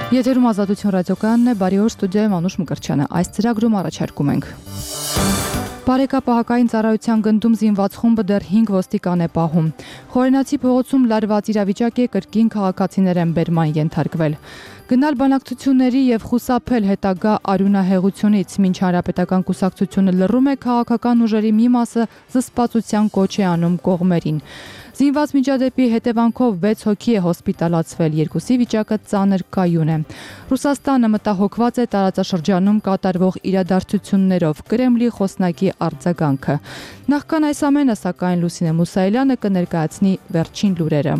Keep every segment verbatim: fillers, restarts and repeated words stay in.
Եթերում Ազատություն ռադիոկայանն է, բարի օր, ստուդիայում Անուշ Մկրտչյանը։ Այս ծրագրում առաջարկում ենք. Բարեկապահակային ծառայության գնդում զինված խումբը դեռ հինգ ոստիկան է պահում։ Խորենացի փողոցում լարված իրավիճակ է, կրկին քաղաքացիներ են բերման ենթարկվել։ Գնալ բանակցությունների եւ խուսափել հետագա արյունահեղությունից, մինչ հանրապետական կուսակցությունը լռում է, քաղաքական ուժերի մի մասը զսպվածության կոչ է անում կողմերին։ Զինված միջադեպի հետևանքով վեց հոգի է հոսպիտալացվել, երկուսի վիճակը ծանր կայուն է։ Ռուսաստանը մտահոգված է տարածաշրջանում կատարվող իրադարձություններով, Կրեմլի խոսնակի արձագանքը։ Նախքան այս ամենը, սակայն, Լուսինե Մուսայելյանը կներկայացնի վերջին լուրերը։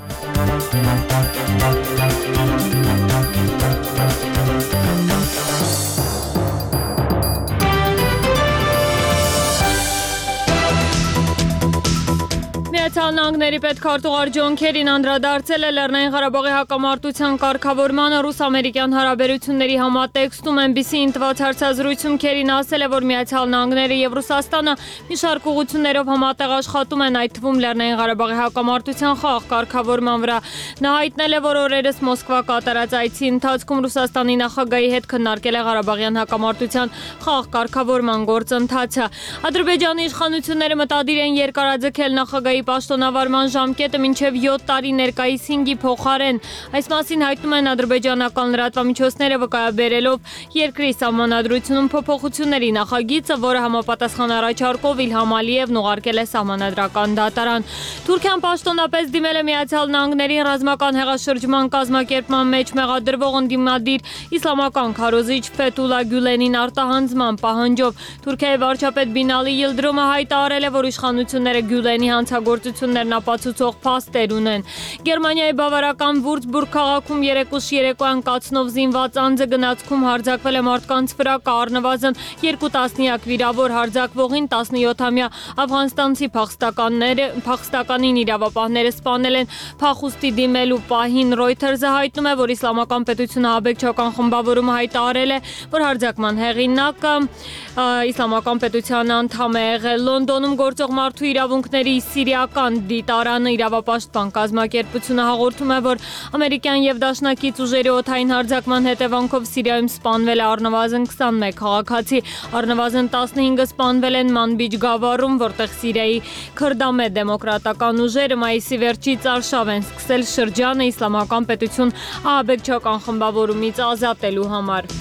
Միացյալ Նահանգների պետքարտուղար Ջոն Քերին անդրադարձել է Լեռնային Ղարաբաղի հակամարտության կարգավորմանը ռուս-ամերիկյան հարաբերությունների համատեքստում էն բի սի-ին տված հարցազրույցում Քերին ասել է, որ Միացյալ Նահանգները եւ Ռուսաստանը մի շարք ուղղություններով համատեղ աշխատում են, այդ թվում Լեռնային Ղարաբաղի հակամարտության խաղաղ կարգավորման վրա։ Նա հայտնել է, որ օրերս Մոսկվա կատարած այցի ընթացքում Ռուսաստանի նախագահի հետ քննարկել է Ղարաբաղյան հակամարտության խաղաղ կարգավորման գործընթացը։ Ադրբեջանի իշխանությունները մտադիր են երկարաձգել նախագահի պաշտոնավարման ժամկետը մինչև յոթ տարի ներկայիս հինգի փոխարեն։ Այս մասին հայտնում են ադրբեջանական լրատվամիջոցները, վկայաբերելով երկրի սահմանադրությունում փոփոխությունների նախագիծը, որը համապատասխան առաջարկով Իլհամ Ալիևն ուղարկել է սահմանադրական դատարան։ Թուրքիան պաշտոնապես դիմել է Միացյալ Նահանգներին ռազմական հեղաշրջման կազմակերպման մեջ մեղադրվող ընդդիմադիր իսլամական քարոզիչ Ֆեթուլա Գյուլենին արտահանձման պահանջով։ Թուրքիայի վարչապետ Բինալի Յիլդրոմը հայտարարել է, որ իշխանությունները Գյուլենի հանցագործություններն ապացուցող փաստեր ունեն։ Գերմանիայի բավարական Վուրցբուրգ քաղաքում երեկուշ երեկոյան կացնով զինված անձը գնացքում հարձակվել է մարդկանց վրա, կա առնվազն երկու տասնյակ վիրավոր, հարձակվողին տասնյոթամյա աֆղանստանցի փախստականները փախստականին իրավապահները սպանել են փախուստի դիմելու պահին։ Reuters-ը հայտնում է, որ Իսլամական պետությունը աբեկչական խմբավորումը հայտարարել է, որ հարձակման հեղինակը Իսլամական պետության անդամ է եղել։ Լոնդոնում գործող մարդու իրավունքների սիրիական դիտարանը իրավապաշտպան կազմակերպությունը հաղորդում է, որ ամերիկյան եւ դաշնակից ուժերի օդային հարձակման հետևանքով Սիրիայում սպանվել է առնվազն քսանմեկ քաղաքացի, առնվազն տասնհինգը սպանվել են Մանբիջ գավառում, որտեղ Սիրիայի քրդամետ դեմոկրատական ուժերը մայիսի վերջից արշավ են սկսել շրջանը Իսլամական պետություն ահաբեկչական խմբավորումից ազատելու համար։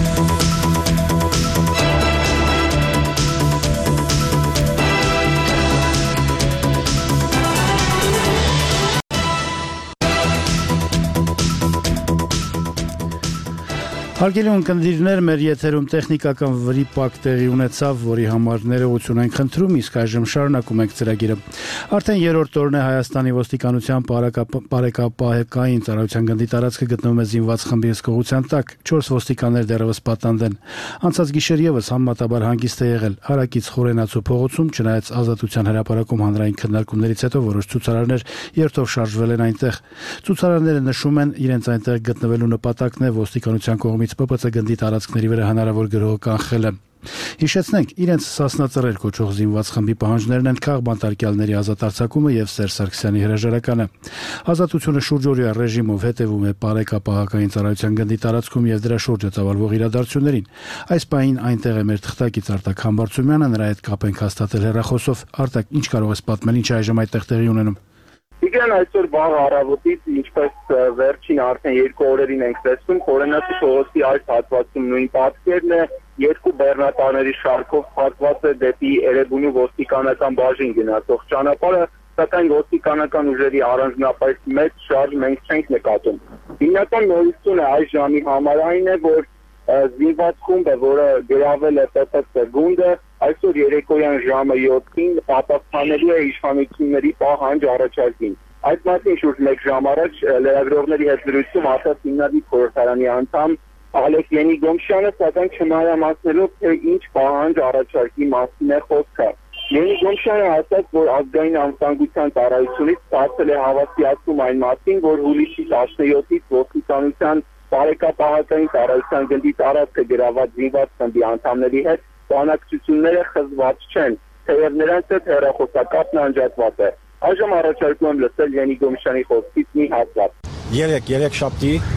Հարգելի ունկնդիրներ, մեր եթերում տեխնիկական վրիպակ տեղի ունեցավ, որի համար ներողություն ենք խնդրում, իսկ այժմ շարունակում ենք ծրագիրը։ Արդեն երրորդ օրն է Հայաստանի ոստիկանության բարեկապահական ծառայության գնդի տարածքը գտնվում է զինված խմբի հսկողության տակ, չորս ոստիկաններ դեռևս պատանդ են։ Անցած գիշեր ևս համեմատաբար հանգիստ է եղել հարակից Խորենացու փողոցում, չնայած Ազատության հրապարակում հանրային քննարկումներից հետո որոշ ցուցարարներ երթով շարժվել են այնտեղ։ Ցուցարարները նշում են, իրենց այնտեղ գտնվելու նպատակն է ոստիկանության կողմից Բ П Ց գնդի տարածքների վրա հնարավոր գրոհը կանխելը։ Հիշեցնենք, իրենց Սասնա-Ծռեր կոչող զինված խմբի պահանջներն են քաղբանտարկյալների ազատ արձակումը եւ Սերժ Սարգսյանի հրաժարականը։ Ազատությունը շուրջօրյա ռեժիմով հետևում է բարեկապահական ծառայության գնդի տարածքում եւ դրա շուրջը ծավալվող իրադարձություններին։ Այս պահին այնտեղ է մեր թղթակից Արտակ Համբարձումյանը, նրա հետ կապ ենք հաստատել հեռախոսով։ Արտակ, ինչ կարող ես պատմել, ինչ այժմ այդտեղ տեղի ունենում։ Իգան այսօր վաղ առավոտից, ինչպես վերջին արդեն երկու օրերին ենք տեսնում, Խորենացի փողոցի այս հատվածում նույն պատկերն է, երկու բեռնատարների շարքով փակված է դեպի Էրեբունու ոստիկանական բաժին գնացող ճանապարհը, սակայն ոստիկանական ուժերի առանձնապես մեծ շարժ մենք չենք նկատում։ Հիմնական նորությունը այս ժամի համար այն է, որ զինված խումբը, որը գրավել է П П Ց գունդը, այսօր երեկոյան ժամը յոթին պատասխանելու է իշխանությունների պահանջ առաջարկին։ Այդ մասին շուրջ մեկ ժամ առաջ լրագրողների հետ զրույցում ասաց հիմնադիր խորհրդարանի անդամ Ալեքս Ենիգոմշյանը, սակայն չմանրամասնելով, թե ինչ պահանջ առաջարկի մասին է խոսքը։ Ենիգոմշյանը ասաց, որ ազգային անվտանգության ծառայությունից ստացել է հավաստիացում այն մասին, որ հուլիսի տասնյոթից ոստիկանության բարեկապահական ծառայության գնդի տարածքը գրաված զինված խմբի անդամների հետ բանակցությունները խզված չեն, թեև նրանց հետ հեռախոսակապն անջատված է։ Այժմ առաջարկում եմ լսել Ենիգոմշյանի խոսքից մի հատված։ Երեք երեք շաբթի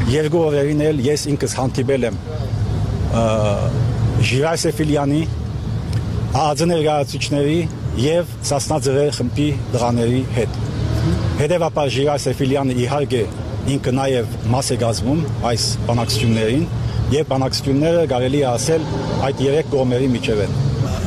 երկու օրերին էլ ես ինքս հանդիպել եմ Ժիրայր Սեֆիլյանի, ԱԱԾ ներկայացուցիչների եւ Սասնա Ձրեր խմբի դղաների հետ։ Հետևաբար Ժիրայր Սեֆիլյանը իհարկե ինքը նաեւ մաս է կազմում այս բանակցություններին եւ բանակցությունները կարելի է ասել այդ երեք կողմերի միջև են։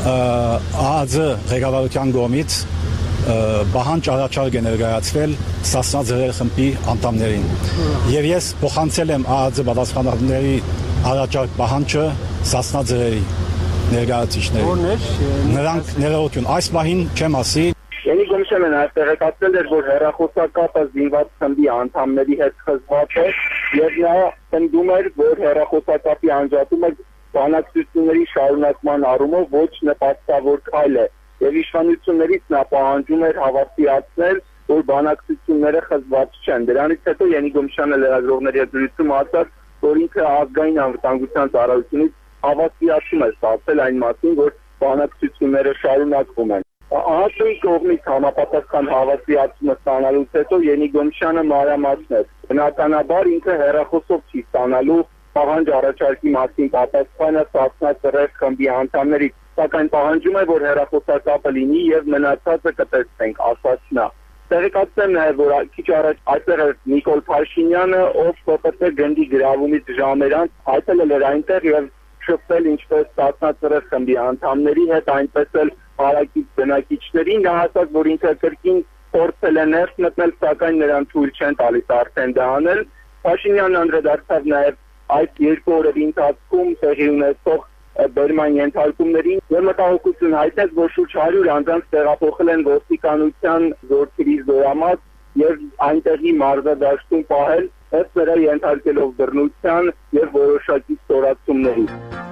ԱԱԾ ղեկավարության կողմից բահանջ առաջարկ է ներկայացվել Սասնա Ձրեր խմբի անդամներին։ Եվ ես փոխանցել եմ ԱԱԾ պատասխանատուների առաջարկ պահանջը Սասնա Ձրերի ներկայացուցիչներին։ Նրանք ներողություն, այս պահին չեմ ասի։ Յենի Գոմշյանը նաև տեղեկացրել էր, որ հեռախոսակապը զինված խմբի անդամների հետ խզված է եւ նա պնդում էր, որ հեռախոսակապի անջատումը բանակցությունների շարունակման առումով ոչ նպաստավոր քայլ է եւ իշխանություններից նա պահանջում էր հավաստիացնել, որ բանակցությունները խզված չեն։ Դրանից հետո Յենի Գոմշյանը լրագրողների հետ զրույցում ասաց, որ ինքը ազգային անվտանգության ծառայությունից հավաստիացում է ստացել այն մասին, որ բանակցությունները շարունակվում են։ ԱԱԾ-ի կողմից համապատասխան հավաստիացումը ստանալուց հետո Յենի Գոմշյանը մանրամասներ։ Բնականաբար ինքը հեռախոսով չի ստանալու պահանջ առաջարկի մասին պատասխանը Սասնա Ձրեր խմբի անդամներից, սակայն պահանջում է, որ հեռախոսակապը լինի եւ մնացածը կտեսնենք, ասաց նա։ Տեղեկացնեմ նաև, որ քիչ առաջ այստեղ էր Նիկոլ Փաշինյանը, ով ՊՊՏ գնդի գրավումից ժամեր անց այցելել էր այնտեղ եւ շփվել ինչպես Սասնա Ձրեր խմբի անդամների հետ, այնպես էլ հարակից բնակիչներին, նա ասաց, որ ինքը կրկին փորձել է ներս մտնել, սակայն նրան թույլ չեն տալիս արդեն դա անել։ Փաշինյանն անդրադարձավ նաև այդ երկու օրերի ընթացքում տեղի ունեցող բերման ենթարկումներին եւ մտահոգություն հայտնեց, որ շուրջ հարյուր անձանց տեղափոխել են ոստիկանության զորքերի զորամաս եւ այնտեղի մարզադաշտում պահել, ըստ նրա ենթարկելով բռնության եւ որոշակի ստորացումների։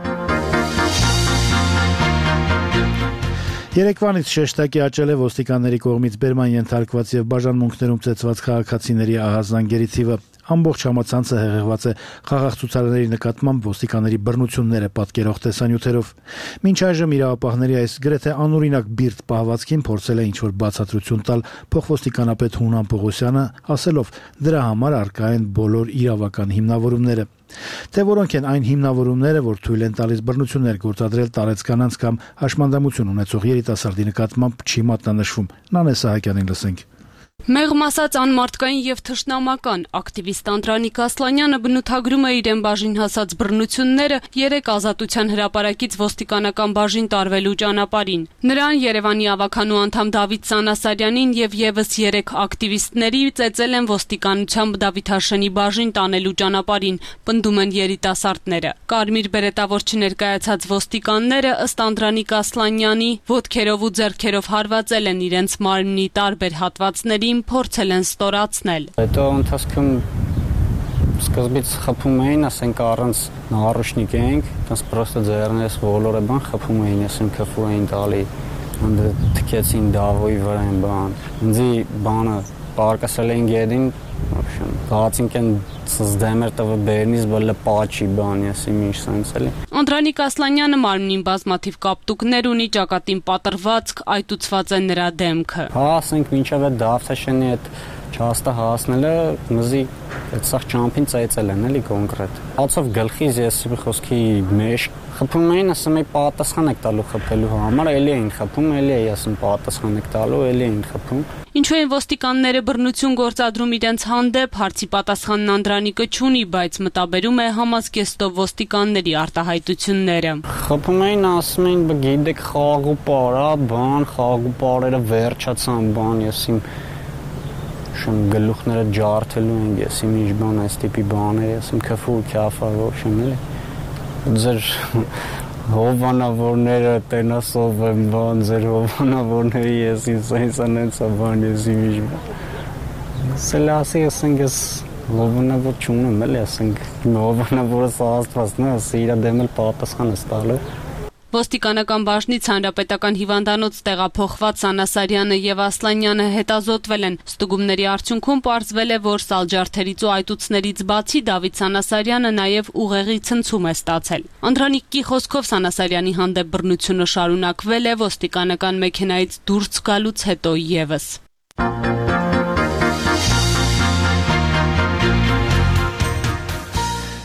Երեկվանից շեշտակի աճել է ոստիկանների կողմից բերման ենթարկված եւ բաժանմունքներում ծեծված քաղաքացիների ահազանգերի թիվը։ Ամբողջ համացանցը հեղեղված է խաղաղ ցուցարարների նկատմամբ ոստիկանների բռնությունները պատկերող տեսանյութերով։ Մինչ այժմ իրավապահների այս գրեթե անօրինակ բիրտ պահվածքին փորձել է ինչ-որ բացատրություն տալ փոխոստիկանապետ Հունան Պողոսյանը, ասելով դրա համար առկա են բոլոր իրավական հիմնավորումները։ Թե որոնք են այն հիմնավորումները, որ թույլ են տալիս բռնություններ գործադրել տարեցկանանց կամ հաշմանդամություն ունեցող երիտասարդի նկատմամբ, չի մատնանշվում։ Նանե Սահակյանին լսենք։ Մեղմ ասած անմարդկային եւ թշնամական ակտիվիստ Անդրանիկ Ասլանյանը բնութագրում է իրեն բաժին հասած բռնությունները երեք ազատության հրապարակից ոստիկանական բաժին տարվելու ճանապարհին։ Նրան, Երևանի ավականու անդամ Դավիթ Սանասարյանին եւ եւս երեք ակտիվիստների ծեծել են ոստիկանությամբ Դավիթ Հաշենի բաժին տանելու ճանապարհին, պնդում են երիտասարդները։ Կարմիր բերետավոր չներկայացած ոստիկանները ըստ Անդրանիկ Ասլանյանի ոտքերով ու ձեռքերով հարվածել են իրենց մարմնի տարբեր հատվածների, փորձել են ստորացնել։ Հետո ընթացքում սկզբից խփում էին, ասենք առանց նահառուշնիկ էինք, այնպես պրոստը ձեռներս ոլորը բան խփում էին, ասենք քֆու էին տալի, անդր թքեցին դավոյի վրա են բան։ Ինձի բանը պարկասել էին գեդին, вообще, բացինք են սզդեմեր տվը բերնից բլը պաչի բան, ասի միշ սենց էլի։ Անդրանիկ Ասլանյանը մարմնին բազմաթիվ կապտուկներ ունի, ճակատին պատրվածք, այտուցված է նրա դեմքը։ Հա, ասենք մինչև այդ Դավթաշենի այդ չհաստա հասնելը մզի այդ սաղ ճամփին ծայծել են էլի կոնկրետ։ Ացով գլխից ես խոսքի մեջ խփում էին, ասում էի պատասխան եք տալու խփելու համար, էլի էին խփում, էլի էի ասում պատասխան եք տալու, էլի էին խփում։ Ինչու են ոստիկանները բռնություն գործադրում իրենց հանդեպ, հարցի պատասխանն Անդրանիկը չունի, բայց մտաբերում է համազգեստով ոստիկանների արտահայտությունները։ Խփում էին, ասում էին, գիտեք խաղու պարա, բան, խաղու պարերը վերջացան, բան, ես իմ շեմ գլուխները ջարդելու են, ես իմ ինչ բան այս տիպի բաներ, ես իմ քֆու քյաֆա ոչմ էլի։ Ձեր հովանավորները տենասով են բան, ձեր հովանավորների ես ինձ անենց բան, ես իմ ինչ բան։ Սել ասի, ասենք ես հովանավոր չունեմ էլի, ասենք հովանավորը սահաստված նա, ասի իրա դեմ էլ պատասխան ես տալու։ Ոստիկանական բաժնից հանրապետական հիվանդանոց տեղափոխված Սանասարյանը եւ Ասլանյանը հետազոտվել են։ Ստուգումների արդյունքում պարզվել է, որ սալջարդերից ու այտուցներից բացի Դավիթ Սանասարյանը նաեւ ուղեղի ցնցում է ստացել։ Անդրանիկի խոսքով Սանասարյանի հանդեպ բռնությունը շարունակվել է ոստիկանական մեքենայից դուրս գալուց հետո եւս։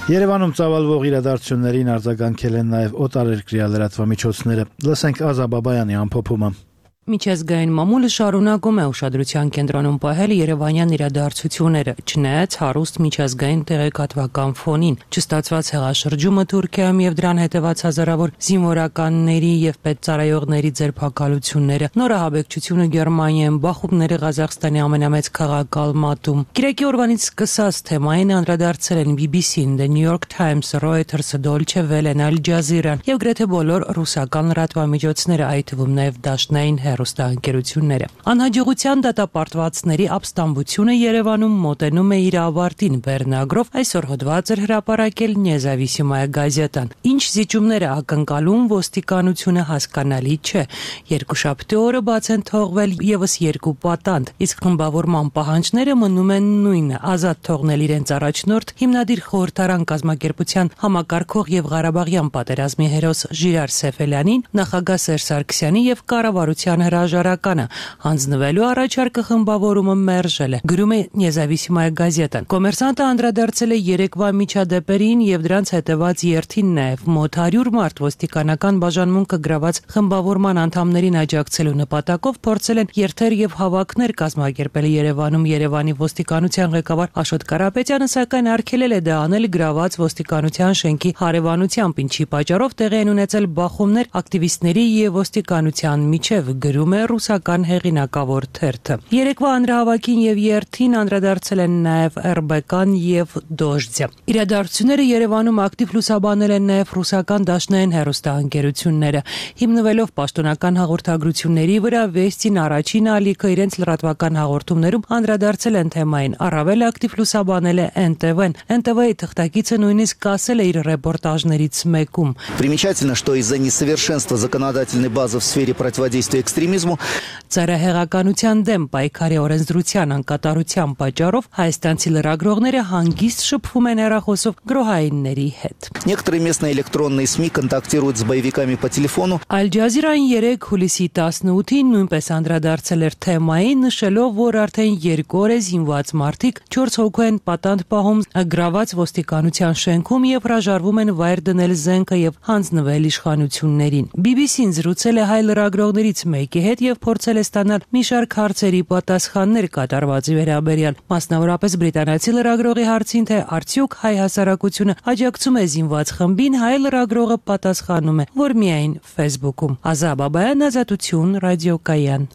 Երևանում ծավալվող իրադարձություններին արձագանքել են նաև օտարերկրյա լրատվամիջոցները։ Լսենք Ազա Բաբայանի ամփոփումը։ Միջազգային մամուլը շարունակում է ուշադրության կենտրոնում պահել երևանյան իրադարձությունները, չնայած հարուստ միջազգային տեղեկատվական ֆոնին, չստացված հեղաշրջումը Թուրքիայում եւ դրան հետեւած հազարավոր զինվորականների եւ պետծառայողների ձերբակալությունները, նորահաբեկչությունը Գերմանիայում, բախումները Ղազախստանի ամենամեծ քաղաք Ալմատում։ Կիրակի օրվանից սկսած թեմային անդրադարձել են բի բի սին, The New York Times, Reuters, Deutsche Welle, Al Jazeera եւ գրեթե բոլոր ռուսական լրատվամիջոցները, այդ թվում նաեւ դաշնային հեռուստաընկերությունները։ Անհաջողության դատապարտվածների ապստամբությունը Երևանում մոտենում է իր ավարտին, վերնագրով այսօր հոդված էր հրապարակել Նեզավիսիմայա գազետան։ Ինչ զիջումներ է ակնկալում ոստիկանությունը հասկանալի չէ։ Երկուշաբթի օրը բաց են թողվել եւս երկու պատանդ, իսկ խմբավորման պահանջները մնում են նույնը՝ ազատ թողնել իրենց առաջնորդ հիմնադիր խորհրդարան կազմակերպության համակարգող եւ Ղարաբաղյան պատերազմի հերոս Ժիրար Սեֆելյանին, նախագահ Սերժ Սարգսյանի եւ կառավարության հրաժարականը, հանձնվելու առաջարկը խմբավորումը մերժել է, գրում է Նեզավիսիմայա գազետան։ Կոմերսանտը անդրադարձել է երեկվա միջադեպերին եւ դրանց հետեւած երթին նաեւ մոտ հարյուր մարդ ոստիկանական բաժանմունքը գրաված խմբավորման անդամներին աջակցելու նպատակով փորձել են երթեր եւ հավաքներ կազմակերպել Երևանում։ Երևանի ոստիկանության ղեկավար Աշոտ Կարապետյանը սակայն արգելել է դա անել գրաված ոստիկանության շենքի հարևանությամբ, ինչի պատճառով տեղի են ունեցել բախումներ ակտիվիստների եւ ոստիկանության միջև, գրում է ռուսական հեղինակավոր թերթը։ Երեկվա հանրահավաքին եւ երթին անդրադարձել են նաեւ Ռ B K-ն եւ Դոժձը։ Իրադարձությունները Երևանում ակտիվ լուսաբանել են նաեւ ռուսական դաշնային հեռուստաընկերությունները, հիմնվելով պաշտոնական հաղորդագրությունների վրա, Վեստին առաջին ալիքը իրենց լրատվական հաղորդումներում անդրադարձել են թեմային, առավել ակտիվ լուսաբանել է N T V-ն։ N T V-ի թղթակիցը նույնիսկ ասել է իր ռեպորտաժներից մեկում. Примечательно, что из-за несовершенства законодательной базы в сфере противодействия экстремизму Ծայրահեղականության դեմ պայքարի օրենսդրության անկատարության պատճառով հայաստանցի լրագրողները հանգիստ շփվում են հեռախոսով գրոհայինների հետ։ Некоторые местные электронные СМИ контактируют с боевиками по телефону. Al Jazeera-ին երեկ հուլիսի տասնութին նույնպես անդրադարձել էր թեմային, նշելով, որ արդեն երկու օր է զինված մարդիկ չորս հոգու են պատանդ պահում գրաված ոստիկանության շենքում եւ հրաժարվում են վայր դնել զենքը եւ հանձնվել իշխանություններին։ բի բի սին զրուցել է հայ լրագրողներից մեկի հետ եւ փորձել է ստանալ մի շարք հարցերի պատասխաններ կատարվածի վերաբերյալ, մասնավորապես բրիտանացի լրագրողի հարցին, թե արդյոք հայ հասարակությունը աջակցում է զինված խմբին, հայ լրագրողը պատասխանում է, որ միայն Facebook-ում։ Ազա Բաբայան, Ազատություն, ռադիոկայան։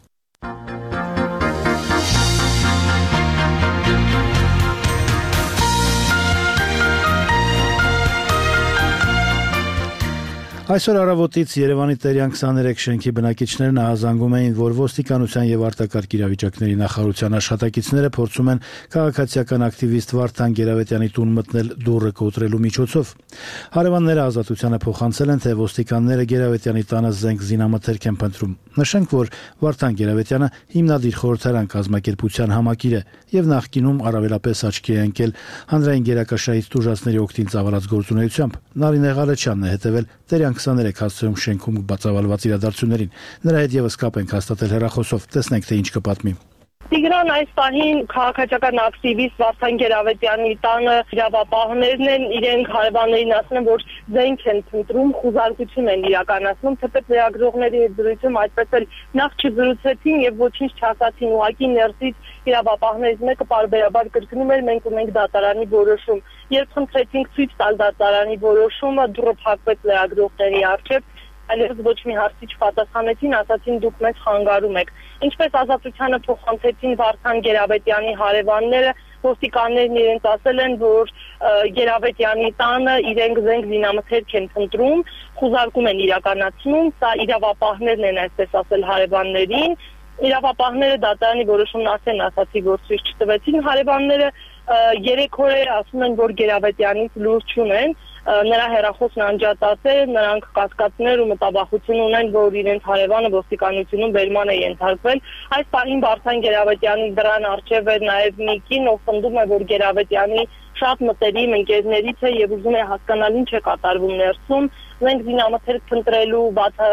Այսօր առավոտից Երևանի Տերյան քսաներեք շենքի բնակիչներն ահազանգում էին, որ ոստիկանության եւ արտակարգ իրավիճակների նախարարության աշխատակիցները փորձում են քաղաքացիական ակտիվիստ Վարդան Գերավետյանի տուն մտնել դուռը կոտրելու միջոցով։ Հարևանները ազատությանը փոխանցել են, թե ոստիկանները Գերավետյանի տանը զենք զինամթերք են փնտրում։ Նշենք, որ Վարդան Գերավետյանը հիմնադիր խորհրդարան կազմակերպության համակիր է եւ նախկինում առավելապես աչքի է ընկել հանրային գերակաշռայից տուժածների օգտին ծավալած գործունեությամբ։ Նարինե Ղալեչյանն է հետևել Տերյան քսաներեք հասցեում շենքում բացավալված իրադարձություններին։ Նրա հետ եւս կապ ենք հաստատել հեռախոսով։ Տեսնենք, թե ինչ կպատմի։ Տիգրան, այս պահին քաղաքացիական ակտիվիստ Վարդան Գերավետյանի տանը իրավապահներն են, իրենք հարևաններին ասում են, որ զենք են փնտրում, խուզարկություն են իրականացնում, թեպետ լրագրողների հետ զրույցում այդպես էլ նախ չզրուցեցին եւ ոչինչ չասացին, ուղղակի ներսից իրավապահներից մեկը պարբերաբար կրկնում էր, մենք ունենք դատարանի որոշում։ Երբ խնդրեցինք ցույց տալ դատարանի որոշումը, դուռը փակվեց լրագրողների առջև, այլևս ոչ մի հարցի չպատասխանեցին, ասացին դուք մեզ խանգարում եք։ Ինչպես ազատությանը փոխանցեցին Վարդան Գերավետյանի հարևանները, ոստիկաններն իրենց ասել են, որ Գերավետյանի տանը իրենք զենք զինամթերք են փնտրում, խուզարկում են իրականացնում, սա իրավապահներն են այսպես ասել հարևաններին։ Իրավապահները դատարանի որոշումն ասեն, ասացի, որ ցույց չտվեցին, հարևանները երեք օր է ասում են, որ Գերավետյանից լուր չունեն, նրա հեռախոսն անջատած է, նրանք կասկածներ ու մտավախություն ունեն, որ իրենց հարևանը ոստիկանությունում բերման է ենթարկվել։ Այս պահին Վարդան Գերավետյանի դրան առջև է նաև մի կին, ով պնդում է, որ Գերավետյանի շատ մտերիմ ընկերներից է եւ ուզում է հասկանալ ինչ է կատարվում ներսում։ Մենք զինամթերք փնտրելու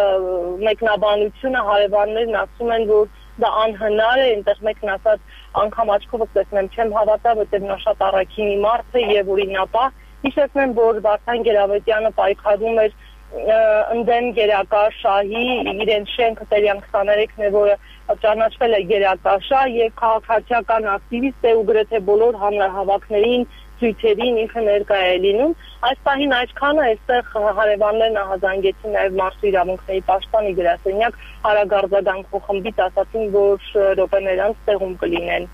մեկնաբանությունը հարևաններն ասում են, որ դա անհնար է, այնտեղ մեկն ասած անգամ աչքովս տեսնեմ, չեմ հավատա, որտեղ նա շատ առաքինի մարդ է եւ օրինապահ, Հիշեցնեմ, որ Վարդան Գերավետյանը պայքարում էր ընդդեմ գերակաշահի, իրենց շենքը Տերյան քսաներեքն է, որը ճանաչվել է գերակաշահ եւ քաղաքացիական ակտիվիստ է ու գրեթե բոլոր հանրահավաքներին, ցույցերին ինքը ներկա է լինում։ Այս պահին այսքանը այստեղ հարևաններն ահազանգեցին նաեւ մարդու իրավունքների պաշտպանի գրասենյակ Արագարձագանքու խմբից ասացին, որ րոպեներ անց տեղում կլինեն։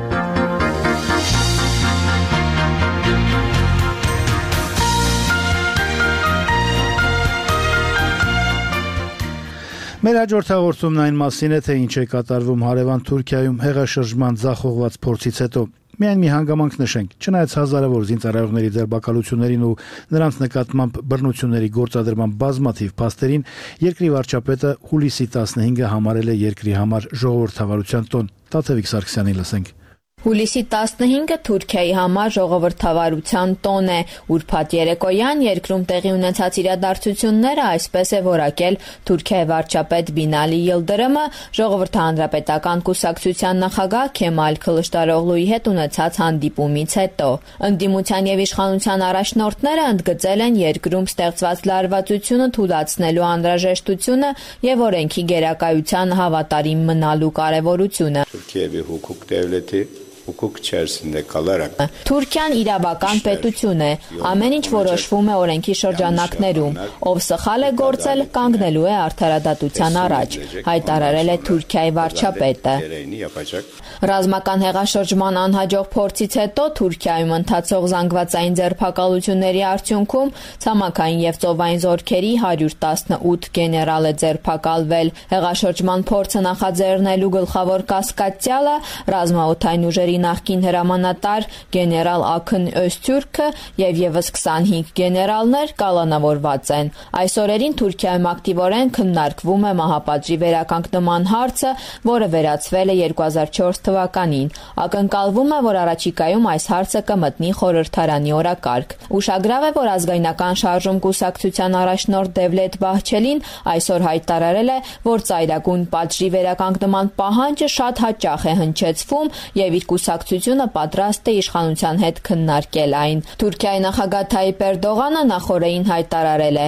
Մեր հաջորդ հաղորդումն այն մասին է, թե ինչ է կատարվում հարևան Թուրքիայում հեղաշրջման ձախողված փորձից հետո։ Միայն մի հանգամանք նշենք, չնայած հազարավոր զինծառայողների ձերբակալություններին ու նրանց նկատմամբ բռնությունների գործադրման բազմաթիվ փաստերին, երկրի վարչապետը հուլիսի տասնհինգը համարել է երկրի համար ժողովրդավարության տոն։ Տաթևիկ Սարգսյանի լսենք։ Հուլիսի տասնհինգը Թուրքիայի համար ժողովրդավարության տոն է։ Ուրբաթ երեկոյան երկրում տեղի ունեցած իրադարձությունները այսպես է որակել Թուրքիայի վարչապետ Բինալի Յիլդրիմը ժողովրդահանրապետական կուսակցության նախագահ Քեմալ Քլշտարօղլուի հետ ունեցած հանդիպումից հետո։ Ընդդիմության եւ իշխանության առաջնորդները ընդգծել են երկրում ստեղծված լարվածությունը թույլատնելու անհրաժեշտությունը եւ օրենքի գերակայության հավատարիմ մնալու կարեւորությունը։ Թուրքիայի հուկուկ դևլեթի Թուրքիան իրավական պետություն է, ամեն ինչ որոշվում է օրենքի շրջանակներում, ով սխալ է գործել, կանգնելու է արդարադատության առաջ, հայտարարել է Թուրքիայի վարչապետը։ Ռազմական հեղաշրջման անհաջող փորձից հետո Թուրքիայում ընթացող զանգվածային ձերբակալությունների արդյունքում ցամաքային եւ ծովային զորքերի հարյուր տասնութ գեներալ է ձերբակալվել։ Հեղաշրջման փորձը նախաձեռնելու գլխավոր կասկածյալը ռազմաօդային ուժերի նախկին հրամանատար գեներալ Աքն Öztürkը եւ եւս քսանհինգ գեներալներ կալանավորված են։ Այս օրերին Թուրքիայում ակտիվորեն քննարկվում է մահապատժի վերականգնման հարցը, որը վերացվել է երկու հազար չորս թվականին։ Ակնկալվում է, որ առաջիկայում այս հարցը կմտնի խորհրդարանի օրակարգ։ Ուշագրավ է, որ ազգայնական շարժում կուսակցության առաջնորդ Դևլետ Բահչելին այսօր հայտարարել է, որ ծայրագույն պատժի վերականգնման պահանջը շատ հաճախ է հնչեցվում եւ իր կուսակցությունը պատրաստ է իշխանության հետ քննարկել այն։ Թուրքիայի նախագահ Թայիպ Էրդողանը նախորդին հայտարարել է.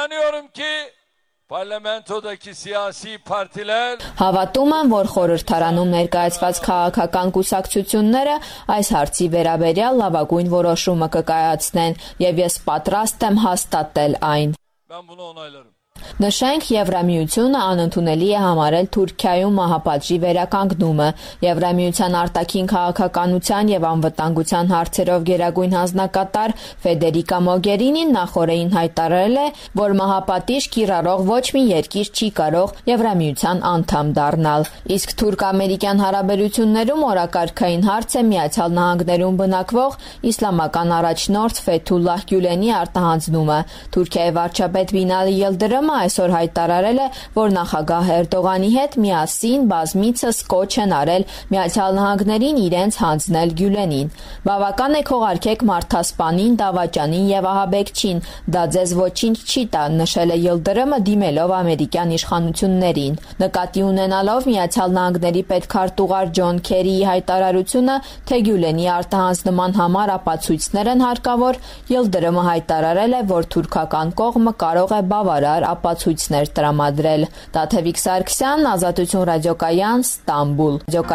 Հավատում եմ, որ խորհրդարանում ներկայացված քաղաքական կուսակցությունները այս հարցի վերաբերյալ լավագույն որոշումը կկայացնեն եւ ես պատրաստ եմ հաստատել այն։ Նշենք, Եվրամիությունը անընդունելի է համարել Թուրքիայում մահապատժի վերականգնումը։ Եվրամիության արտաքին քաղաքականության եւ անվտանգության հարցերով գերագույն հանձնակատար Ֆեդերիկա Մոգերինին նախորդին հայտարարել է, որ մահապատիժ կիրառող ոչ մի երկիր չի կարող Եվրամիության անդամ դառնալ։ Իսկ թուրք-ամերիկյան հարաբերություններում օրակարգային հարց է Միացյալ Նահանգներում բնակվող իսլամական առաջնորդ Ֆեթուլլահ Գյուլենի արտահանձնումը։ Թուրքիայի վարչապետ Բինալի Յիլդրիմը այսօր հայտարարել է, որ նախագահ Էրդողանի հետ միասին բազմիցս կոչ են արել Միացյալ Նահանգներին իրենց հանձնել Գյուլենին։ Բավական է քողարկեք մարդասպանին, դավաճանին եւ ահաբեկչին, դա ձեզ ոչինչ չի տա, նշել է Յիլդրիմը դիմելով ամերիկյան իշխանություններին։ Նկատի ունենալով Միացյալ Նահանգների պետքարտուղար Ջոն Քերիի հայտարարությունը, թե Գյուլենի արտահանձնման համար ապացույցներ են հարկավոր, Յիլդրիմը հայտարարել է, որ թուրքական կողմը կարող է բավարար ապացույցներ տրամադրել։ Տաթևիկ Սարգսյան, Ազատություն ռադիոկայան, Ստամբուլ։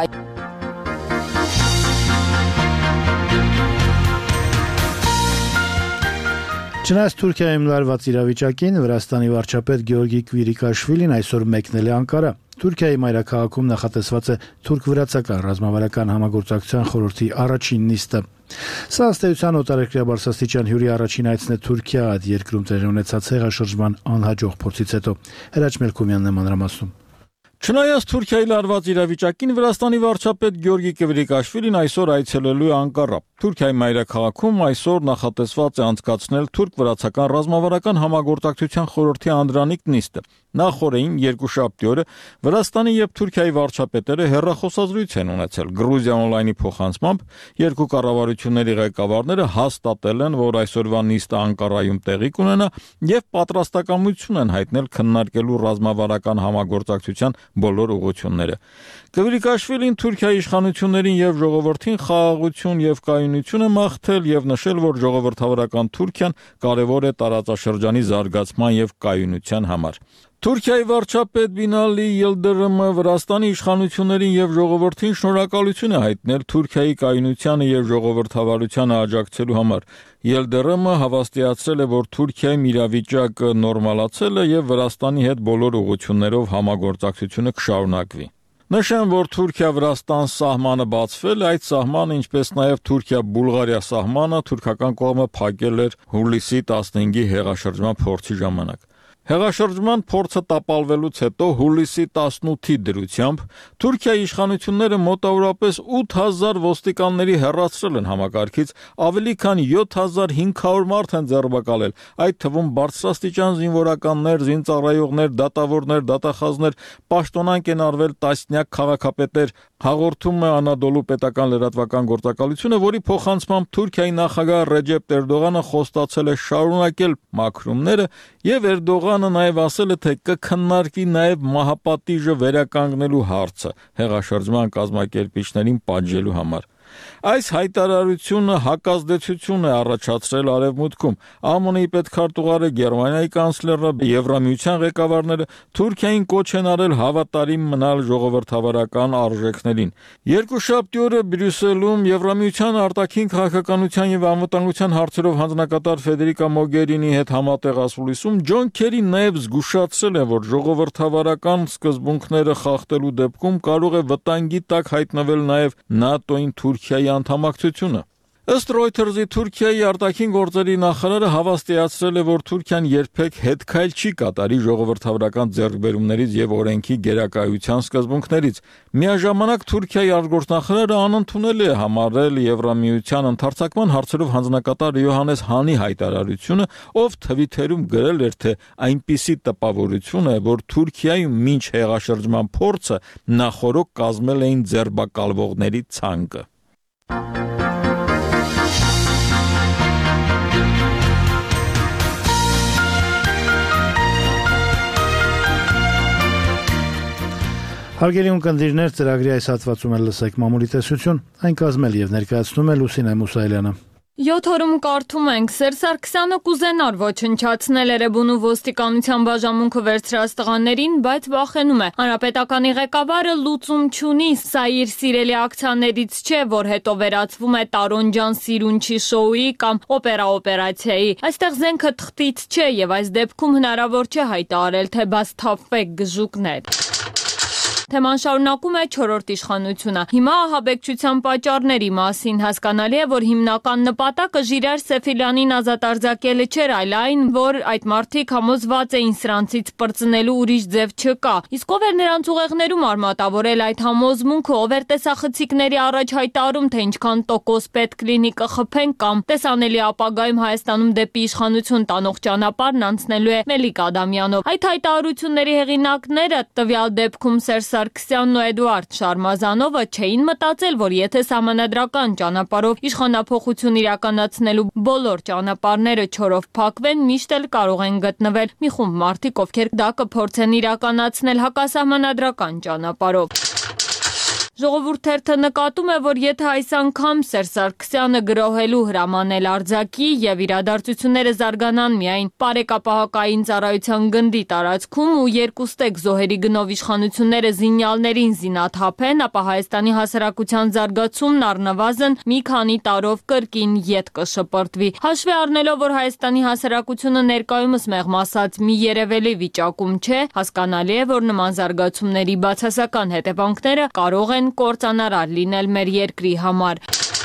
Չնայած Թուրքիայում լարված իրավիճակին, Վրաստանի վարչապետ Գեորգի Քվիրիկաշվիլին այսօր մեկնել է Անկարա։ Թուրքիայի մայրաքաղաքում նախատեսված է թուրք-վրացական ռազմավարական համագործակցության խորհրդի առաջին նիստը։ Սա ըստ էության օտարերկրյա բարձրաստիճան հյուրի առաջին այցն է Թուրքիա, այդ երկրում տեղի ունեցած հեղաշրջման անհաջող փորձից հետո։ Հրաչ Մելքումյանն է մանրամասնում։ Չնայած Թուրքիայի լարված իրավիճակին, Վրաստանի վարչապետ Գեորգի Քվիրիկաշվիլին այսօր այցելելու է Անկարա։ Թուրքիայի մայրաքաղաքում այսօր նախատեսված է անցկացնել թուրք-վրացական ռազմավարական համագործակցության խորհրդի անդրանիկ նիստը։ Նախորդին երկուշաբթի օրը Վրաստանի եւ Թուրքիայի վարչապետերը հեռախոսազրույց են ունեցել։ Գրուզիա օնլայնի փոխանցմամբ երկու կառավարությունների ղեկավարները հաստատել են, որ այսօրվա նիստը Անկարայում տեղի կունենա եւ պատրաստակամություն են հայտնել քննարկելու ռազմավարական համագործակցության բոլոր ուղղությունները։ Կվրիկաշվիլին Թուրքիայի իշխանություններին եւ ժողովրդին խաղաղություն եւ կայունություն է մաղթել եւ նշել, որ ժողովրդավարական Թուրքիան կարեւոր է տարածաշրջանի զարգացման եւ կայունության համար։ Թուրքիայի վարչապետ Բինալի Յիլդիրիմը Վրաստանի իշխանություններին եւ ժողովրդին շնորհակալություն է հայտնել Թուրքիայի կայունությանը եւ ժողովրդավարությանը աջակցելու համար։ Յիլդիրիմը հավաստիացրել է, որ Թուրքիայի իրավիճակը նորմալացել է եւ Վրաստանի հետ բոլոր ուղղություններով համագործակցությունը կշարունակվի։ Նշեմ, որ Թուրքիա-Վրաստան սահմանը բացվել է, այդ սահմանը, ինչպես նաև Թուրքիա-Բուլղարիա սահմանը թուրքական կողմը փակել էր հուլիսի տասնհինգի հեղաշրջման փորձի ժամանակ։ Հեղաշրջման փորձը տապալվելուց հետո հուլիսի տասնութի դրությամբ Թուրքիայի իշխանությունները մոտավորապես ութ հազար ոստիկանների հեռացրել են համակարգից, ավելի քան յոթ հազար հինգ հարյուր մարդ են ձերբակալել, այդ թվում բարձրաստիճան զինվորականներ, զինծառայողներ, դատավորներ, դատախազներ, պաշտոնանկ են արվել տասնյակ քաղաքապետեր, հաղորդում է Անադոլու պետական լրատվական գործակալությունը, որի փոխանցմամբ Թուրքիայի նախագահ Ռեջեփ Էրդողանը խոստացել է շարունակել մաքրումները եւ Էրդողանը նաև ասել է, թե կքննարկի նաև մահապատիժը վերականգնելու հարցը հեղաշրջման կազմակերպիչներին պատժելու համար։ Այս հայտարարությունը հակազդեցություն է առաջացրել Արևմուտքում։ ԱՄՆ-ի պետքարտուղարը, Գերմանիայի կանցլերը, Եվրամիության ղեկավարները Թուրքիային կոչ են արել հավատարիմ մնալ ժողովրդավարական արժեքներին։ Երկուշաբթի օրը Բրյուսելում Եվրամիության արտաքին քաղաքականության եւ անվտանգության հարցերով հանձնակատար Ֆեդերիկա Մոգերինի հետ համատեղ ասուլիսում Ջոն Քերին նաև զգուշացրել է, որ ժողովրդավարական սկզբունքները խախտելու դեպքում կարող է վտանգի տակ հայտնվել նաև ՆԱՏՕ-ին Թուրքիայի անդամակցությունը։ Ըստ Reuters-ի Թուրքիայի արտաքին գործերի նախարարը հավաստիացրել է, որ Թուրքիան երբեք հետքայլ չի կատարի ժողովրդավարական ձեռքբերումներից եւ օրենքի գերակայության սկզբունքներից։ Միաժամանակ Թուրքիայի արտգործնախարարը անընդունել է համարել Եվրամիության ընդարձակման հարցերով հանձնակատար Յոհաննես Հանի հայտարարությունը, ով Թվիթերում գրել էր, թե այնպիսի տպավորություն է, որ Թուրքիայում մինչ հեղաշրջման փորձը նախորոք կազմել էին ձերբակալվողների ցանկը։ Հարգելի ունկնդիրներ, ծրագրի այս հատվածում էլ լսեք մամուլի տեսություն, այն կազմել եւ ներկայացնում է Լուսինե Մուսայելյանը։ Յոթ օրում կարդում ենք, Սերժ Սարգսյանը կուզենար ոչնչացնել Էրեբունու ոստիկանության բաժանմունքը վերցրած տղաներին, բայց վախենում է։ Հանրապետականի ղեկավարը լուծում չունի, սա իր սիրելի ակցիաներից չէ, որ հետո վերածվում է Տարոնջան Սիրունչի շոուի կամ օպերա օպերացիայի։ Այստեղ զենքը թղթից չէ եւ այս դեպքում հնարավոր չէ հայտարարել, թե բաց թափվեք գժուկներ։ Թեման շարունակում է չորրորդ իշխանությունը։ Հիմա ահաբեկչության պատճառների մասին հասկանալի է, որ հիմնական նպատակը Ժիրայր Սեֆիլյանին ազատ արձակելը չէր, այլ այն, որ այդ մարդիկ համոզված էին սրանցից պրծնելու ուրիշ ձև չկա։ Իսկ ով էր նրանց ուղեղներում արմատավորել այդ համոզմունքը, ով էր տեսախցիկների առաջ հայտարարում, թե ինչքան տոկոս պետք լինի կխփեն կամ տեսանելի ապագայում Հայաստանում դեպի իշխանություն տանող ճանապարհն անցնելու է Մելիք Ադամյանով։ Այդ հայտարարությունների հեղինակները, տվյալ դեպքում Սերժ Սարգսյանն ու Էդուարդ Շարմազանովը չէին մտածել, որ եթե սահմանադրական ճանապարհով իշխանափոխություն իրականացնելու բոլոր ճանապարհները չորով փակվեն, միշտ էլ կարող են գտնվել մի խումբ մարդիկ, ովքեր դա կփորձեն իրականացնել հակասահմանադրական ճանապարհով։ Ժողովուրդ թերթը նկատում է, որ եթե այս անգամ Սերժ Սարգսյանը գրոհելու հրամանել արձակի եւ իրադարձությունները զարգանան միայն Պարեկապահակային ծառայության գնդի տարածքում ու երկուստեք զոհերի գնով իշխանությունները զինյալներին զինաթափեն, ապա Հայաստանի հասարակության զարգացումն առնվազն մի քանի տարով կրկին ետ կշպրտվի։ Հաշվի առնելով, որ Հայաստանի հասարակությունը ներկայումս մեղմ ասած մի երևելի վիճակում չէ, հասկանալի է, որ նման զարգացումների բացասական հետևանքները կարող են կործանարար լինել մեր երկրի համար։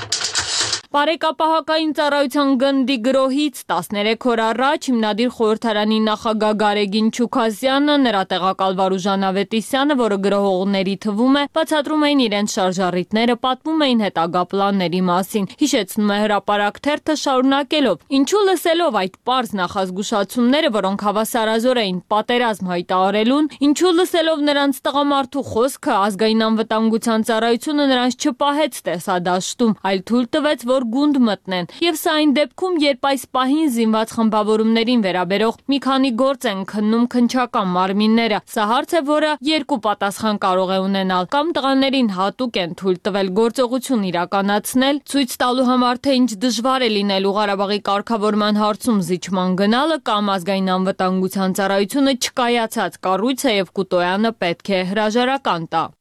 Պարեկապահակային ծառայության գնդի գրոհից տասներեք օր առաջ հիմնադիր խորհրդարանի նախագահ Գարեգին Չուքազյանը, նրա տեղակալ Վարուժան Ավետիսյանը, որը գրոհողների թվում է, բացատրում էին իրենց շարժառիթները, պատմում էին հետագա պլանների մասին։ Հիշեցնում է Հրապարակ թերթը շարունակելով. Ինչու լսելով այդ պարզ նախազգուշացումները, որոնք հավասարազոր էին պատերազմ հայտարարելուն, ինչու լսելով նրանց տղամարդու խոսքը, ազգային անվտանգության ծառայությունը նրանց չպահեց տեսադաշտում, այլ թույլ տվեց, որ որ գունդ մտնեն։ Եվ սա այն դեպքում, երբ այս պահին զինված խմբավորումներին վերաբերող մի քանի գործ են քննում քննչական մարմինները։ Սա հարց է, որը երկու պատասխան կարող է ունենալ։ Կամ տղաներին հատուկ են թույլ տվել գործողություն իրականացնել, ցույց տալու համար, թե ինչ դժվար է լինելու Ղարաբաղի կարգավորման հարցում զիջման գնալը, կամ ազգային անվտանգության ծառայությունը չկայացած կառույց է եւ Կուտոյանը պետք է հրաժարական տա։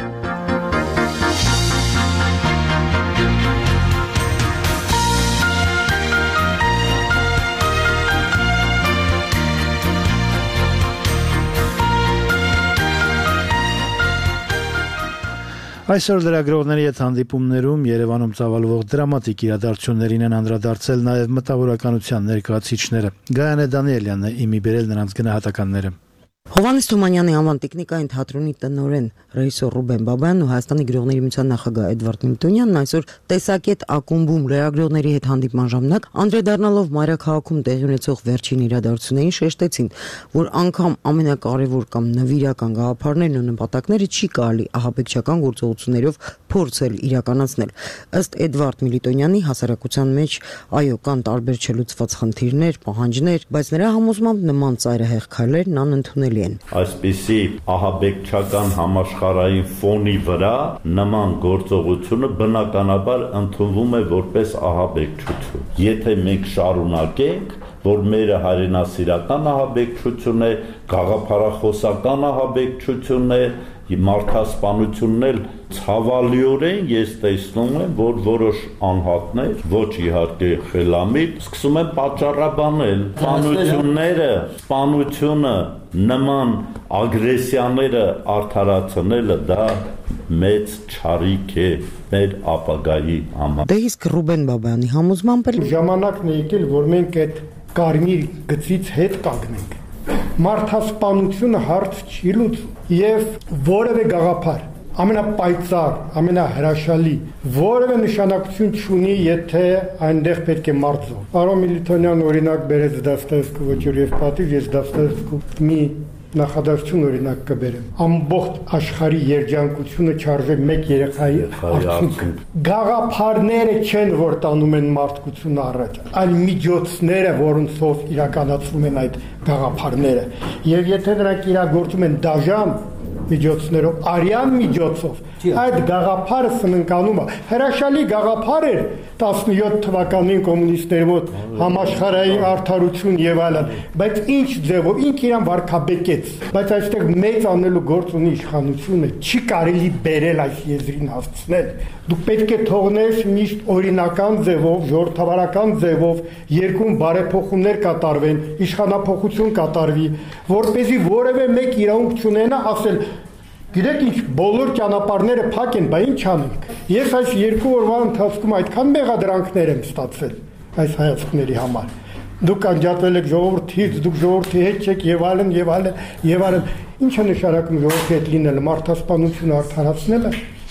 Այսօր լրագրողների հետ հանդիպումներում Երևանում ծավալվող դրամատիկ իրադարձություններին են անդրադարձել նաև մտավորականության ներկայացուցիչները։ Գայանե Դանիելյանն է իմի բերել նրանց գնահատականները։ Հովհաննես Թումանյանի անվան տեխնիկային թատրոնի տնօրեն ռեժիսոր Ռուբեն Բաբայանն ու Հայաստանի գրողների միության նախագահ Էդվարդ Միտոնյանն այսօր տեսակետ ակումբում լրագրողների հետ հանդիպման ժամանակ անդրադառնալով մայրաքաղաքում տեղի ունեցող վերջին իրադարձություններին շեշտեցին, որ անգամ ամենակարևոր կամ նվիրական գաղափարներն ու նպատակները չի կարելի ահաբեկչական գործողություններով փորձել իրականացնել։ Ըստ Էդվարդ Միտոնյանի հասարակության մեջ այո կան տարբեր չլուծված խնդիրներ, պահանջներ, բայց նրա համոզմամբ նման ծայրահեղ քայլերն անընդունելի են։ Այսպիսի ահաբեկչական համաշխարհային ֆոնի վրա նման գործողությունը բնականաբար ընդունվում է որպես ահաբեկչություն։ Եթե մենք շարունակենք, որ մերը հայրենասիրական ահաբեկչություն է, գաղափարախոսական ահաբեկչություն է, մարդասպանությունն էլ ցավալիորեն ես տեսնում եմ, որ որոշ անհատներ, ոչ իհարկե խելամիտ, սկսում են պատճառաբանել սպանությունները, սպանությունը, նման ագրեսիաները արդարացնելը դա մեծ չարիք է մեր ապագայի համար։ Դե իսկ Ռուբեն Բաբայանի համոզմամբ ժամանակն է եկել, որ մենք այդ կարմիր գծից հետ կանգնենք։ Մարդասպանությունը հարց չի լուծում եւ որևէ գաղափար ամենապայծառ, ամենահրաշալի որևէ նշանակություն չունի, եթե այնտեղ պետք է մարդ զոհ։ Պարոն Միլիտոնյան օրինակ բերեց Դաստոևսկու ոչոր եւ պատիվ, ես Դաստոևսկու մի նախադասություն օրինակ կբերեմ։ Ամբողջ աշխարհի երջանկությունը չարժե մեկ երեխայի արդյունք։ Գաղափարները չեն, որ տանում են մարդկությունը առաջ, այլ միջոցները, որոնցով իրականացվում են այդ գաղափարները։ Եվ եթե նրանք իրագործում են դաժան միջոցներով, արյան միջոցով, այդ գաղափարը սննկանում է։ Հրաշալի գաղափար էր տասնյոթ թվականին կոմունիստների մոտ համաշխարհային արդարություն եւ այլն, բայց ինչ ձևով ինք իրան վարկաբեկեց, բայց այստեղ մեծ անելու գործ ունի իշխանությունը, չի կարելի բերել այս եզրին հասցնել։ Դու պետք է թողնես միշտ օրինական ձևով, ժողովրդավարական ձևով երկում բարեփոխումներ կատարվեն, իշխանափոխություն կատարվի, որպեսզի որևէ մեկ իրավունք չունենա ասել Գիտեք ինչ, բոլոր ճանապարհները փակ են, բայց ինչ անենք։ Ես այս երկու օրվա ընթացքում այդքան մեղադրանքներ եմ ստացել այս հայացքների համար։ Դուք անջատվել եք ժողովրդից, դուք ժողովրդի հետ չեք եւ այլն եւ այլն եւ այլն։ Ինչ է նշանակում ժողովրդի հետ լինելը, մարդասպանությունը արդարացնելը։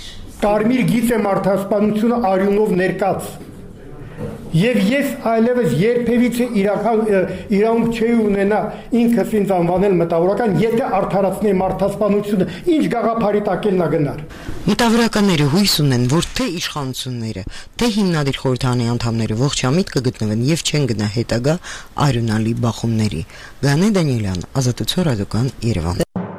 Կարմիր գիծ է մարդասպանությունը արյունով ներկած։ Եվ ես այլևս երբևիցե իրական իրավունք չի ունենա ինքս ինձ անվանել մտավորական, եթե արդարացնի մարդասպանությունը, ինչ գաղափարի տակ էլ նա գնար։ Մտավորականները հույս ունեն, որ թե իշխանությունները, թե հիմնադիր խորհրդանի անդամները ողջամիտ կգտնվեն եւ չեն գնա հետագա արյունալի բախումների։ Գայանե Դանիելյան, Ազատություն ռադիոկան, Երևան։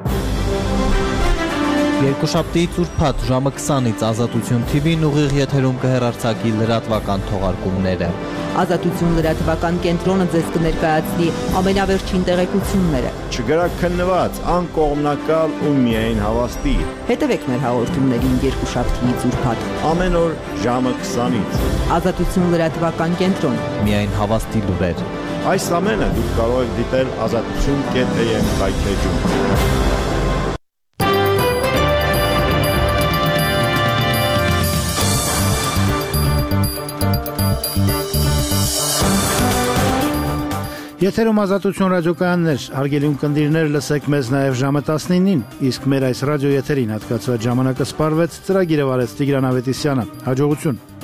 Երկուշաբթի ծուրփաթ ժամը քսանից Ազատություն թի վին ուղիղ եթերում կհեռարձակի լրատվական թողարկումները։ Ազատություն լրատվական կենտրոնը ձեզ կներկայացնի ամենավերջին տեղեկությունները։ Չգրաքննված, անկողմնակալ ու միայն հավաստի։ Հետևեք մեր հաղորդումներին երկուշաբթի ծուրփաթ ամեն օր ժամը քսանից։ Ազատություն լրատվական կենտրոն։ Միայն հավաստի լուրեր։ Այս ամենը դուք կարող եք դիտել ազատություն կետ էյ էմ կայքեջում։ Եթերում Ազատություն ռադիոկայաններ, հարգելի ունկնդիրներ, լսեք մեզ նաև ժամը տասնինին, իսկ մեր այս ռադիո եթերին հատկացված ժամանակը սպառվեց, ծրագիրը վարեց Տիգրան Ավետիսյանը։ Հաջողություն։